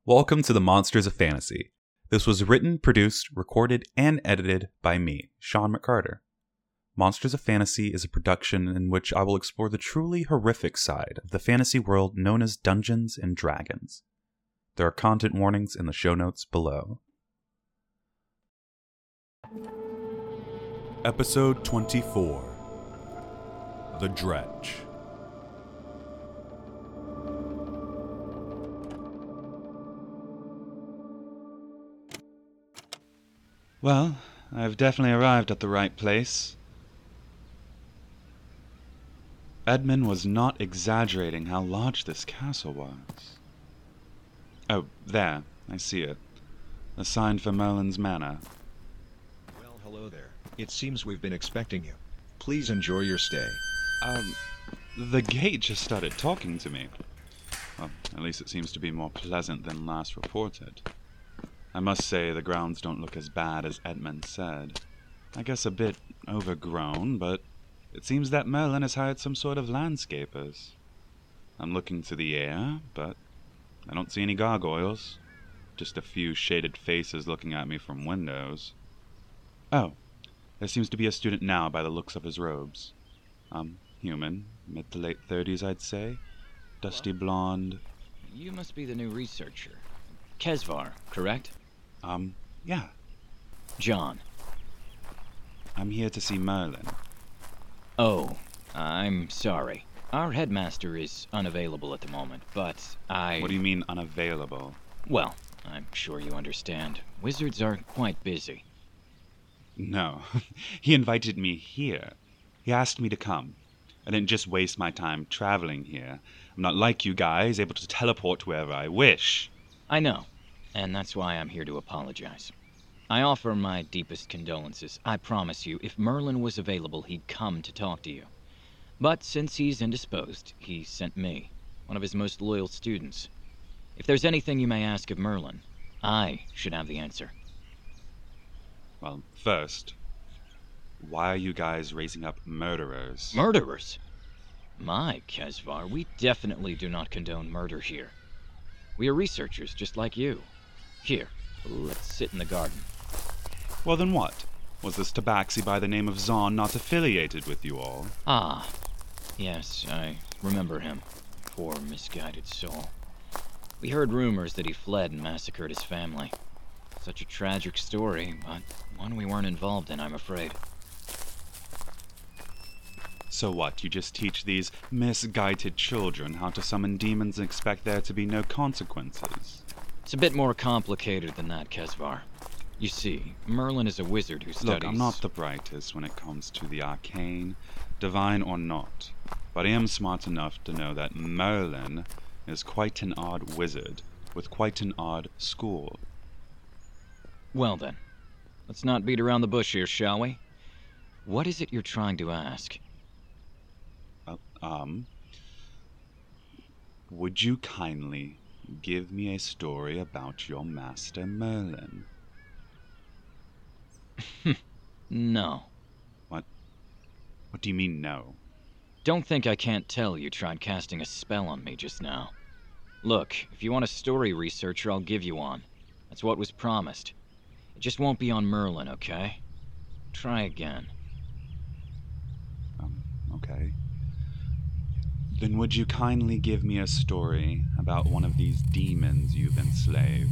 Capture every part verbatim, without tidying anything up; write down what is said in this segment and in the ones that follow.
Welcome to the Monsters of Fantasy. This was written, produced, recorded, and edited by me, Sean McCarter. Monsters of Fantasy is a production in which I will explore the truly horrific side of the fantasy world known as Dungeons and Dragons. There are content warnings in the show notes below. Episode twenty-four, The Dredge. Well, I've definitely arrived at the right place. Edmund was not exaggerating how large this castle was. Oh, there, I see it. A sign for Merlin's Manor. Well, hello there. It seems we've been expecting you. Please enjoy your stay. Um, the gate just started talking to me. Well, at least it seems to be more pleasant than last reported. I must say the grounds don't look as bad as Edmund said. I guess a bit overgrown, but it seems that Merlin has hired some sort of landscapers. I'm looking to the air, but I don't see any gargoyles. Just a few shaded faces looking at me from windows. Oh, there seems to be a student now by the looks of his robes. Um, human, mid to late thirties, I'd say. Dusty blonde. You must be the new researcher. Kesvar, correct? Um, yeah. John. I'm here to see Merlin. Oh, I'm sorry. Our headmaster is unavailable at the moment, but I... What do you mean, unavailable? Well, I'm sure you understand. Wizards are quite busy. No. He invited me here. He asked me to come. I didn't just waste my time traveling here. I'm not like you guys, able to teleport wherever I wish. I know, and that's why I'm here to apologize. I offer my deepest condolences. I promise you, if Merlin was available, he'd come to talk to you. But since he's indisposed, he sent me, one of his most loyal students. If there's anything you may ask of Merlin, I should have the answer. Well, first, why are you guys raising up murderers? Murderers? My, Kesvar, we definitely do not condone murder here. We are researchers just like you. Here, let's sit in the garden. Well then what? Was this tabaxi by the name of Zahn not affiliated with you all? Ah, yes, I remember him. Poor misguided soul. We heard rumors that he fled and massacred his family. Such a tragic story, but one we weren't involved in, I'm afraid. So what, you just teach these misguided children how to summon demons and expect there to be no consequences? It's a bit more complicated than that, Kesvar. You see, Merlin is a wizard who studies... Look, I'm not the brightest when it comes to the arcane, divine or not, but I am smart enough to know that Merlin is quite an odd wizard, with quite an odd school. Well then, let's not beat around the bush here, shall we? What is it you're trying to ask? Uh, um... Would you kindly give me a story about your master Merlin? No. What? What do you mean, no? Don't think I can't tell you tried casting a spell on me just now. Look, if you want a story researcher, I'll give you one. That's what was promised. It just won't be on Merlin, okay? Try again. Um, okay. Then would you kindly give me a story about one of these demons you've enslaved?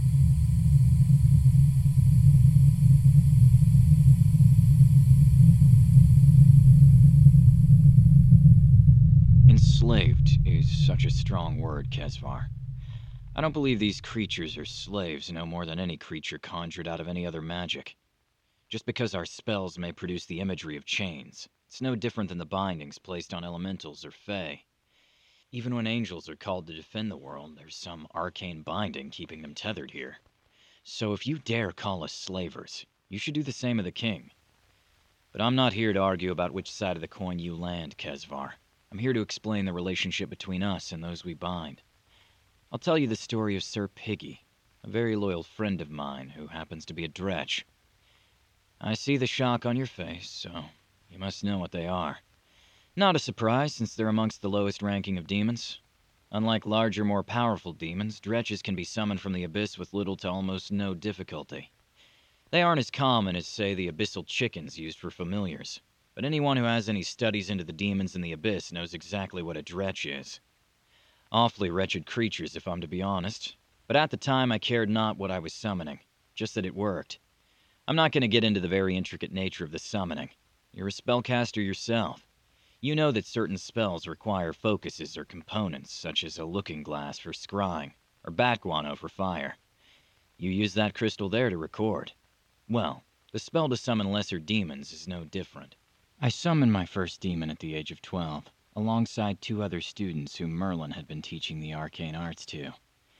Enslaved is such a strong word, Kesvar. I don't believe these creatures are slaves no more than any creature conjured out of any other magic. Just because our spells may produce the imagery of chains, it's no different than the bindings placed on elementals or fae. Even when angels are called to defend the world, there's some arcane binding keeping them tethered here. So if you dare call us slavers, you should do the same of the king. But I'm not here to argue about which side of the coin you land, Kesvar. I'm here to explain the relationship between us and those we bind. I'll tell you the story of Sir Piggy, a very loyal friend of mine who happens to be a dretch. I see the shock on your face, so you must know what they are. Not a surprise, since they're amongst the lowest ranking of demons. Unlike larger, more powerful demons, dretches can be summoned from the abyss with little to almost no difficulty. They aren't as common as, say, the abyssal chickens used for familiars, but anyone who has any studies into the demons in the abyss knows exactly what a dretch is. Awfully wretched creatures, if I'm to be honest, but at the time I cared not what I was summoning, just that it worked. I'm not going to get into the very intricate nature of the summoning. You're a spellcaster yourself. You know that certain spells require focuses or components, such as a looking glass for scrying, or bat guano for fire. You use that crystal there to record. Well, the spell to summon lesser demons is no different. I summoned my first demon at the age of twelve, alongside two other students whom Merlin had been teaching the arcane arts to.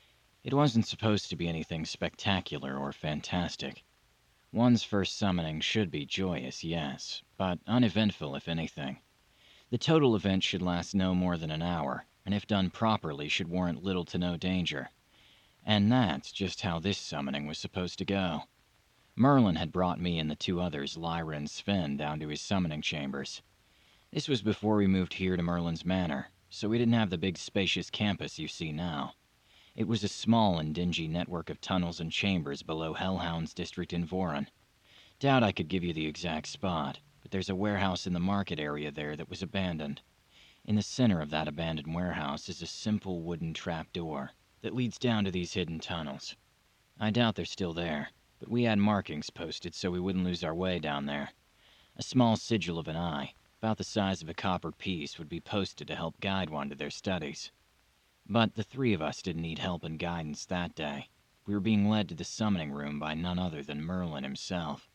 It wasn't supposed to be anything spectacular or fantastic. One's first summoning should be joyous, yes, but uneventful if anything. The total event should last no more than an hour, and if done properly should warrant little to no danger. And that's just how this summoning was supposed to go. Merlin had brought me and the two others, Lyra and Sven, down to his summoning chambers. This was before we moved here to Merlin's Manor, so we didn't have the big spacious campus you see now. It was a small and dingy network of tunnels and chambers below Hellhound's district in Voron. Doubt I could give you the exact spot, but there's a warehouse in the market area there that was abandoned. In the center of that abandoned warehouse is a simple wooden trapdoor that leads down to these hidden tunnels. I doubt they're still there, but we had markings posted so we wouldn't lose our way down there. A small sigil of an eye, about the size of a copper piece, would be posted to help guide one to their studies. But the three of us didn't need help and guidance that day. We were being led to the summoning room by none other than Merlin himself.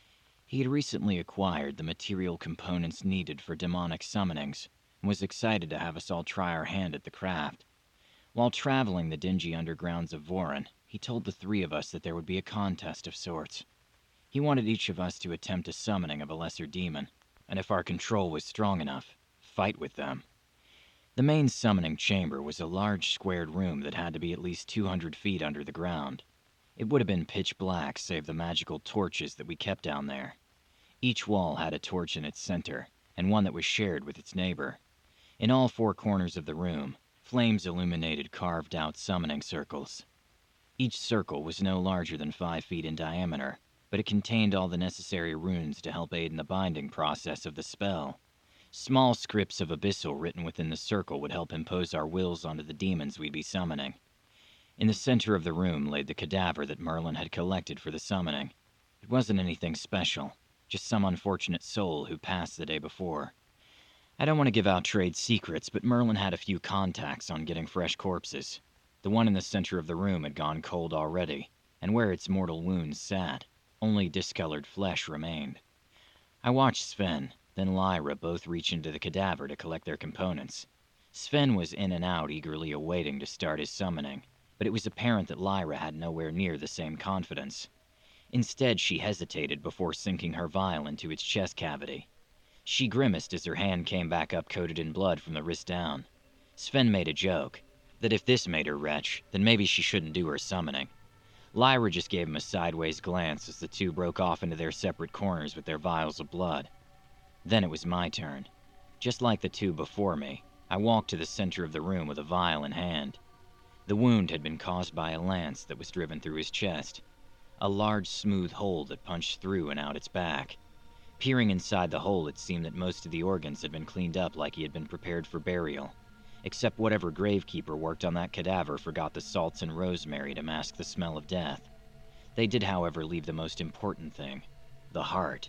He had recently acquired the material components needed for demonic summonings, and was excited to have us all try our hand at the craft. While traveling the dingy undergrounds of Voron, he told the three of us that there would be a contest of sorts. He wanted each of us to attempt a summoning of a lesser demon, and if our control was strong enough, fight with them. The main summoning chamber was a large squared room that had to be at least two hundred feet under the ground. It would have been pitch black save the magical torches that we kept down there. Each wall had a torch in its center, and one that was shared with its neighbor. In all four corners of the room, flames illuminated carved-out summoning circles. Each circle was no larger than five feet in diameter, but it contained all the necessary runes to help aid in the binding process of the spell. Small scripts of abyssal written within the circle would help impose our wills onto the demons we'd be summoning. In the center of the room lay the cadaver that Merlin had collected for the summoning. It wasn't anything special, just some unfortunate soul who passed the day before. I don't want to give out trade secrets, but Merlin had a few contacts on getting fresh corpses. The one in the center of the room had gone cold already, and where its mortal wounds sat, only discolored flesh remained. I watched Sven, then Lyra both reach into the cadaver to collect their components. Sven was in and out, eagerly awaiting to start his summoning, but it was apparent that Lyra had nowhere near the same confidence. Instead, she hesitated before sinking her vial into its chest cavity. She grimaced as her hand came back up coated in blood from the wrist down. Sven made a joke, that if this made her retch, then maybe she shouldn't do her summoning. Lyra just gave him a sideways glance as the two broke off into their separate corners with their vials of blood. Then it was my turn. Just like the two before me, I walked to the center of the room with a vial in hand. The wound had been caused by a lance that was driven through his chest, a large smooth hole that punched through and out its back. Peering inside the hole, it seemed that most of the organs had been cleaned up like he had been prepared for burial, except whatever gravekeeper worked on that cadaver forgot the salts and rosemary to mask the smell of death. They did, however, leave the most important thing, the heart.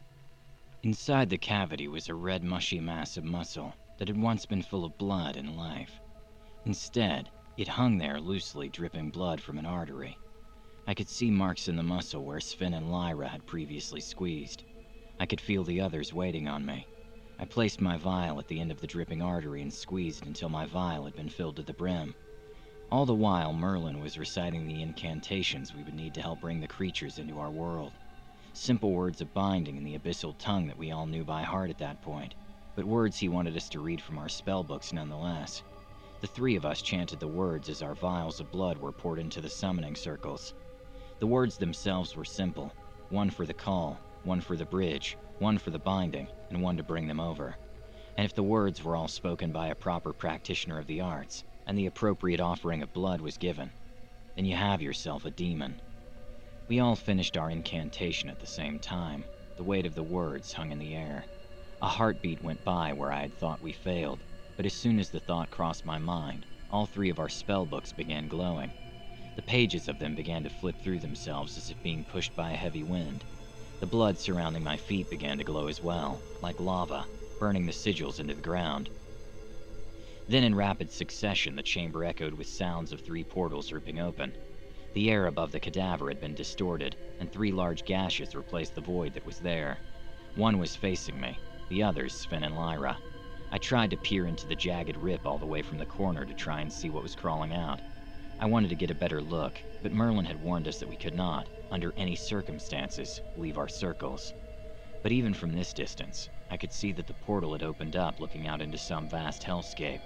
Inside the cavity was a red mushy mass of muscle that had once been full of blood and life. Instead, it hung there loosely, dripping blood from an artery. I could see marks in the muscle where Sven and Lyra had previously squeezed. I could feel the others waiting on me. I placed my vial at the end of the dripping artery and squeezed until my vial had been filled to the brim. All the while, Merlin was reciting the incantations we would need to help bring the creatures into our world. Simple words of binding in the abyssal tongue that we all knew by heart at that point, but words he wanted us to read from our spellbooks nonetheless. The three of us chanted the words as our vials of blood were poured into the summoning circles. The words themselves were simple, one for the call, one for the bridge, one for the binding, and one to bring them over. And if the words were all spoken by a proper practitioner of the arts, and the appropriate offering of blood was given. Then you have yourself a demon. We all finished our incantation at the same time. The weight of the words hung in the air. A heartbeat went by where I had thought we failed, but as soon as the thought crossed my mind, all three of our spell books began glowing. The pages of them began to flip through themselves as if being pushed by a heavy wind. The blood surrounding my feet began to glow as well, like lava, burning the sigils into the ground. Then in rapid succession, the chamber echoed with sounds of three portals ripping open. The air above the cadaver had been distorted, and three large gashes replaced the void that was there. One was facing me, the others Sven and Lyra. I tried to peer into the jagged rip all the way from the corner to try and see what was crawling out. I wanted to get a better look, but Merlin had warned us that we could not, under any circumstances, leave our circles. But even from this distance, I could see that the portal had opened up, looking out into some vast hellscape.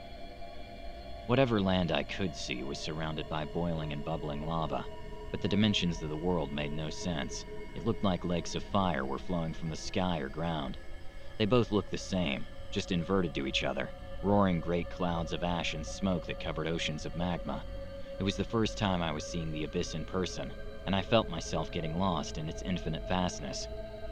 Whatever land I could see was surrounded by boiling and bubbling lava, but the dimensions of the world made no sense. It looked like lakes of fire were flowing from the sky or ground. They both looked the same, just inverted to each other, roaring great clouds of ash and smoke that covered oceans of magma. It was the first time I was seeing the abyss in person, and I felt myself getting lost in its infinite vastness.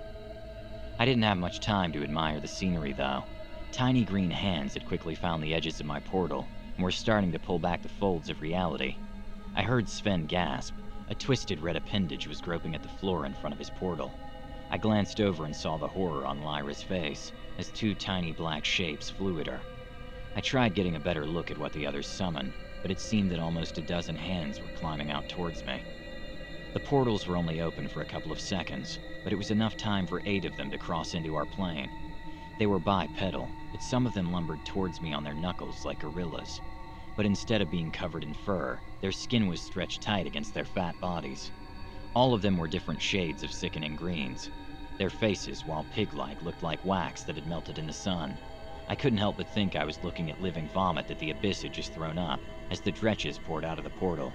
I didn't have much time to admire the scenery, though. Tiny green hands had quickly found the edges of my portal, and were starting to pull back the folds of reality. I heard Sven gasp. A twisted red appendage was groping at the floor in front of his portal. I glanced over and saw the horror on Lyra's face, as two tiny black shapes flew at her. I tried getting a better look at what the others summoned, but it seemed that almost a dozen hands were climbing out towards me. The portals were only open for a couple of seconds, but it was enough time for eight of them to cross into our plane. They were bipedal, but some of them lumbered towards me on their knuckles like gorillas. But instead of being covered in fur, their skin was stretched tight against their fat bodies. All of them were different shades of sickening greens. Their faces, while pig-like, looked like wax that had melted in the sun. I couldn't help but think I was looking at living vomit that the abyss had just thrown up, as the dretches poured out of the portal.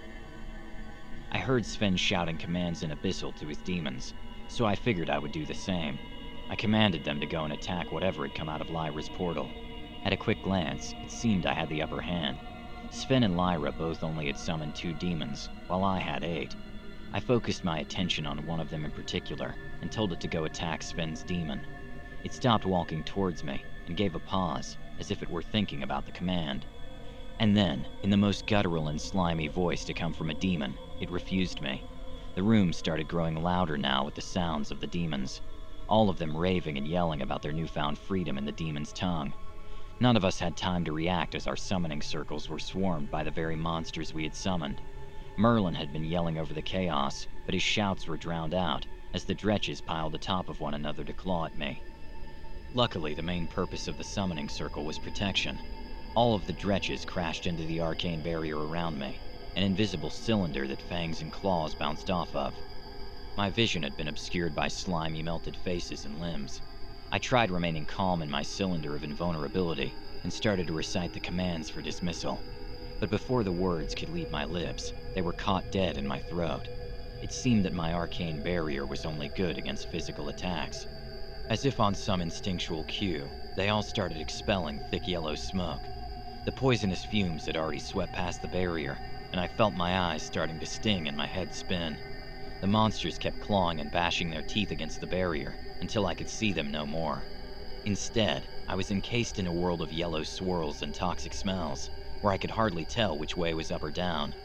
I heard Sven shouting commands in Abyssal to his demons, so I figured I would do the same. I commanded them to go and attack whatever had come out of Lyra's portal. At a quick glance, it seemed I had the upper hand. Sven and Lyra both only had summoned two demons, while I had eight. I focused my attention on one of them in particular, and told it to go attack Sven's demon. It stopped walking towards me, and gave a pause, as if it were thinking about the command. And then, in the most guttural and slimy voice to come from a demon, it refused me. The room started growing louder now with the sounds of the demons, all of them raving and yelling about their newfound freedom in the demon's tongue. None of us had time to react as our summoning circles were swarmed by the very monsters we had summoned. Merlin had been yelling over the chaos, but his shouts were drowned out as the dretches piled atop of one another to claw at me. Luckily, the main purpose of the summoning circle was protection. All of the dretches crashed into the arcane barrier around me, an invisible cylinder that fangs and claws bounced off of. My vision had been obscured by slimy, melted faces and limbs. I tried remaining calm in my cylinder of invulnerability and started to recite the commands for dismissal. But before the words could leave my lips, they were caught dead in my throat. It seemed that my arcane barrier was only good against physical attacks. As if on some instinctual cue, they all started expelling thick yellow smoke. The poisonous fumes had already swept past the barrier, and I felt my eyes starting to sting and my head spin. The monsters kept clawing and bashing their teeth against the barrier until I could see them no more. Instead, I was encased in a world of yellow swirls and toxic smells, where I could hardly tell which way was up or down.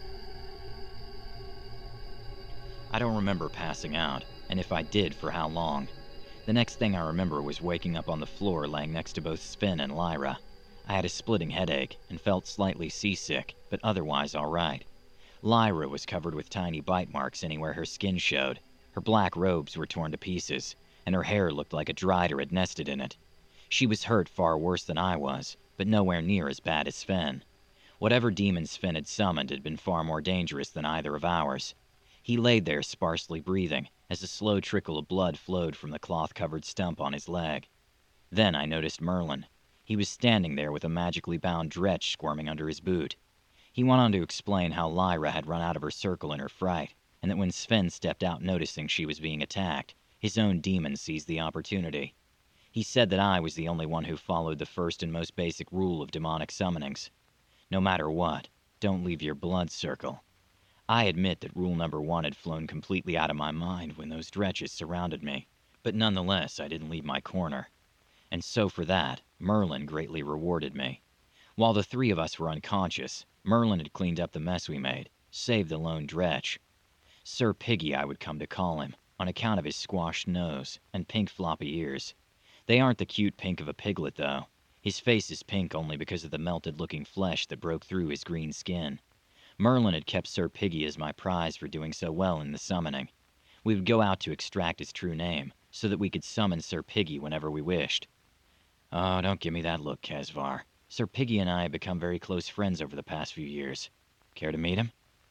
I don't remember passing out, and if I did, for how long. The next thing I remember was waking up on the floor laying next to both Sven and Lyra. I had a splitting headache and felt slightly seasick, but otherwise all right. Lyra was covered with tiny bite marks anywhere her skin showed. Her black robes were torn to pieces, and her hair looked like a drider had nested in it. She was hurt far worse than I was, but nowhere near as bad as Sven. Whatever demon Sven had summoned had been far more dangerous than either of ours. He laid there sparsely breathing, as a slow trickle of blood flowed from the cloth-covered stump on his leg. Then I noticed Merlin. He was standing there with a magically bound dretch squirming under his boot. He went on to explain how Lyra had run out of her circle in her fright, and that when Sven stepped out noticing she was being attacked, his own demon seized the opportunity. He said that I was the only one who followed the first and most basic rule of demonic summonings. No matter what, don't leave your blood circle. I admit that rule number one had flown completely out of my mind when those dretches surrounded me, but nonetheless I didn't leave my corner. And so for that, Merlin greatly rewarded me. While the three of us were unconscious, Merlin had cleaned up the mess we made, saved the lone dretch. Sir Piggy I would come to call him, on account of his squashed nose and pink floppy ears. They aren't the cute pink of a piglet, though. His face is pink only because of the melted-looking flesh that broke through his green skin. Merlin had kept Sir Piggy as my prize for doing so well in the summoning. We would go out to extract his true name, so that we could summon Sir Piggy whenever we wished. Oh, don't give me that look, Kesvar. Sir Piggy and I have become very close friends over the past few years. Care to meet him?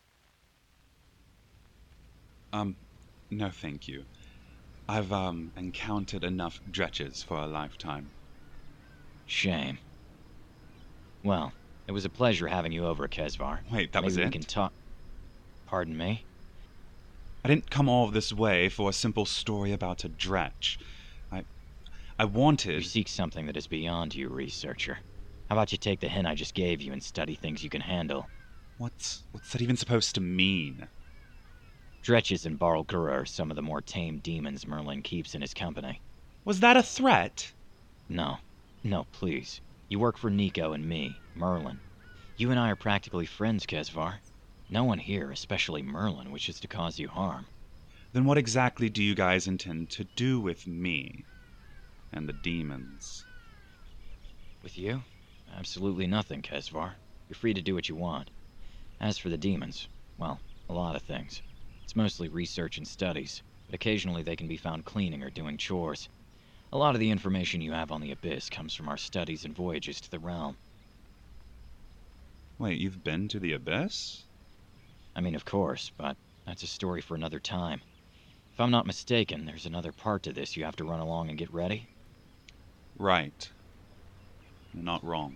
Um, no thank you. I've, um, encountered enough dretches for a lifetime. Shame. Well, it was a pleasure having you over, Kesvar. Wait, that Maybe was we it? can talk... Pardon me? I didn't come all this way for a simple story about a dretch. I... I wanted... You seek something that is beyond you, researcher. How about you take the hint I just gave you and study things you can handle? What's... what's that even supposed to mean? Dretches and Barlgura are some of the more tame demons Merlin keeps in his company. Was that a threat? No. No, please. You work for Nico and me, Merlin. You and I are practically friends, Kesvar. No one here, especially Merlin, wishes to cause you harm. Then what exactly do you guys intend to do with me? And the demons? With you? Absolutely nothing, Kesvar. You're free to do what you want. As for the demons, well, a lot of things. It's mostly research and studies, but occasionally they can be found cleaning or doing chores. A lot of the information you have on the Abyss comes from our studies and voyages to the realm. Wait, you've been to the Abyss? I mean, of course, but that's a story for another time. If I'm not mistaken, there's another part to this you have to run along and get ready. Right. You're not wrong.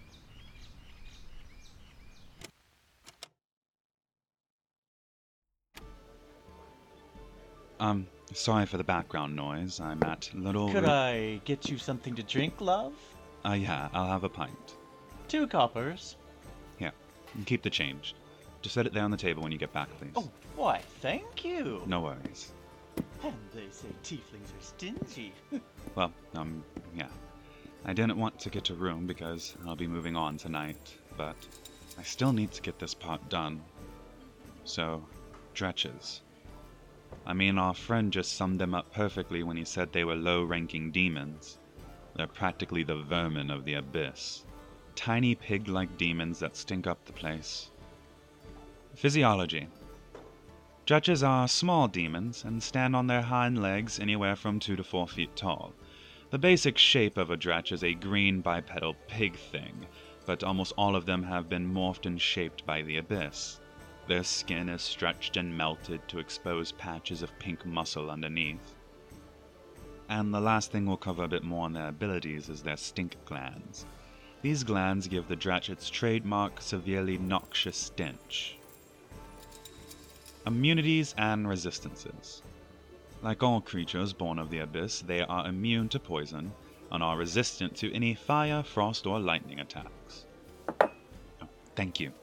Um, sorry for the background noise. I'm at Little... Could Ri- I get you something to drink, love? Uh, yeah, I'll have a pint. Two coppers. Here, and keep the change. Just set it there on the table when you get back, please. Oh, why, thank you. No worries. And they say tieflings are stingy. Well, um, yeah. I didn't want to get a room because I'll be moving on tonight, but I still need to get this part done. So, dretches. I mean, our friend just summed them up perfectly when he said they were low-ranking demons. They're practically the vermin of the Abyss. Tiny pig-like demons that stink up the place. Physiology. Dretches are small demons and stand on their hind legs anywhere from two to four feet tall. The basic shape of a dretch is a green bipedal pig thing, but almost all of them have been morphed and shaped by the Abyss. Their skin is stretched and melted to expose patches of pink muscle underneath. And the last thing we'll cover a bit more on their abilities is their stink glands. These glands give the dretch its trademark, severely noxious stench. Immunities and resistances. Like all creatures born of the Abyss, they are immune to poison and are resistant to any fire, frost, or lightning attacks. Oh, thank you.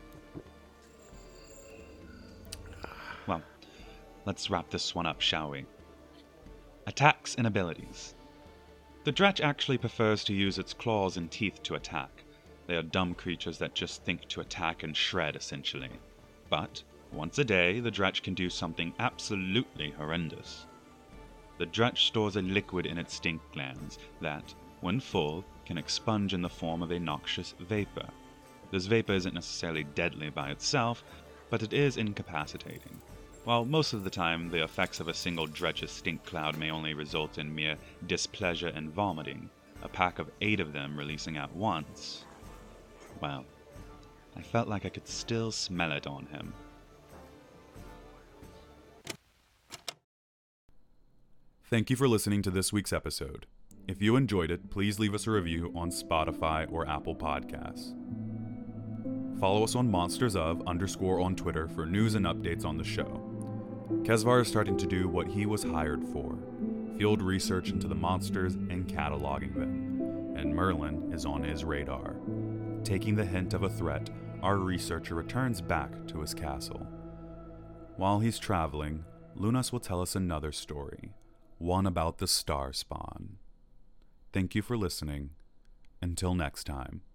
Well, let's wrap this one up, shall we? Attacks and abilities. The dretch actually prefers to use its claws and teeth to attack. They are dumb creatures that just think to attack and shred, essentially. But once a day, the dretch can do something absolutely horrendous. The dretch stores a liquid in its stink glands that, when full, can expunge in the form of a noxious vapor. This vapor isn't necessarily deadly by itself, but it is incapacitating. While most of the time the effects of a single dretch's stink cloud may only result in mere displeasure and vomiting, a pack of eight of them releasing at once, well, I felt like I could still smell it on him. Thank you for listening to this week's episode. If you enjoyed it, please leave us a review on Spotify or Apple Podcasts. Follow us on Monsters of underscore on Twitter for news and updates on the show. Kesvar is starting to do what he was hired for, field research into the monsters and cataloging them, and Merlin is on his radar. Taking the hint of a threat, our researcher returns back to his castle. While he's traveling, Lunas will tell us another story, one about the Star Spawn. Thank you for listening. Until next time.